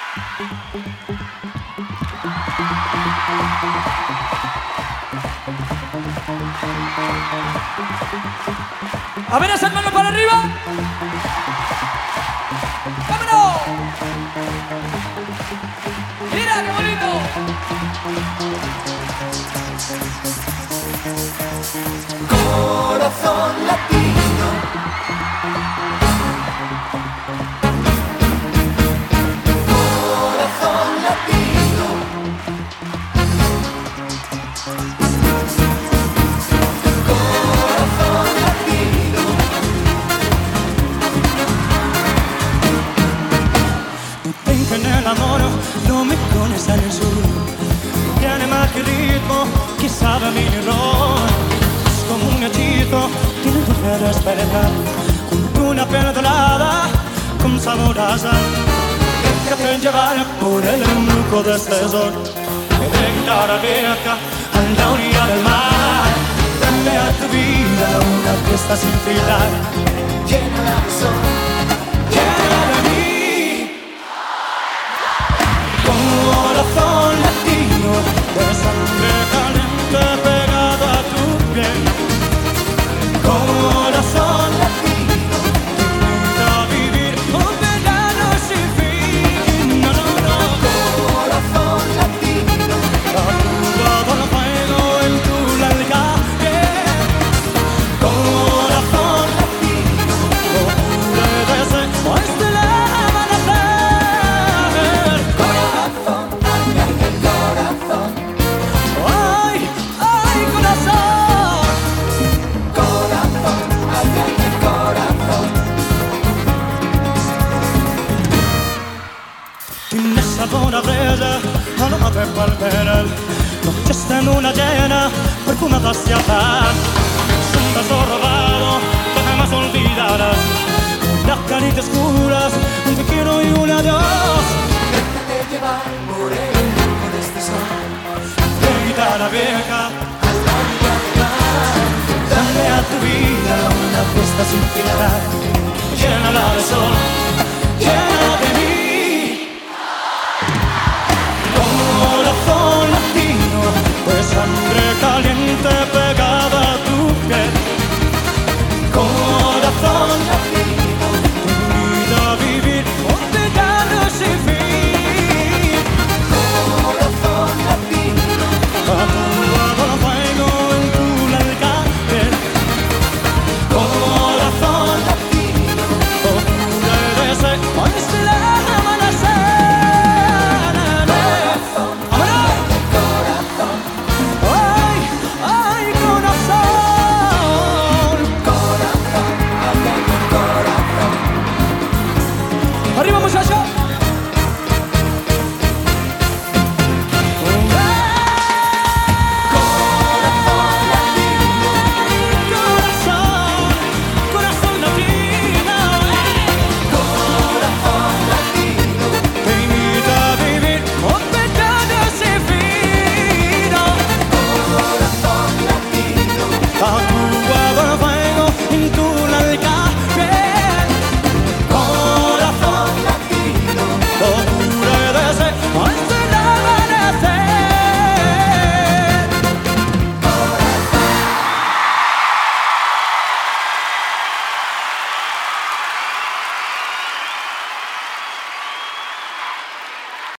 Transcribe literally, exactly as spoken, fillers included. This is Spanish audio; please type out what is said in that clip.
A ver esas manos para arriba. ¡Vámonos! ¡Mira qué bonito! Corazón latino. Corazón latino. Corazón latino. Ven que en el amor no me conoce al sur. Tiene más que ritmo, que sabe mi error. Es como un hechizo, tiene tu fe despertar. Con una piel dorada, con sabor a sal. Déjate llevar por el embrujo de este sol. De guitarra vieja a la orilla del mar. Dale a tu vida una fiesta sin final. Llénala de sol. Llénala de mí. Corazón latino, de sangre caliente pegado a tu piel. Corazón latino, te invita a vivir un verano sin fin. No, no, no. Corazón latino. Todo el fuego en tu larga piel. Corazón latino, ocurre desde este amanecer. Corazón, ay, ay, el corazón. Ay, ay, corazón. Corazón, ay, ay, el corazón. Tiene sabor a breve, aroma de palmeral. Noches de luna llena, perfumada hacia paz. Un beso robado que jamás olvidarás. Las caricias oscuras, un te quiero y un adiós. Déjate llevar por el embrujo de este sol. De guitarra vieja, Hasta orilla del mar. dale a tu vida una fiesta sin final. Llénala de sol, llénala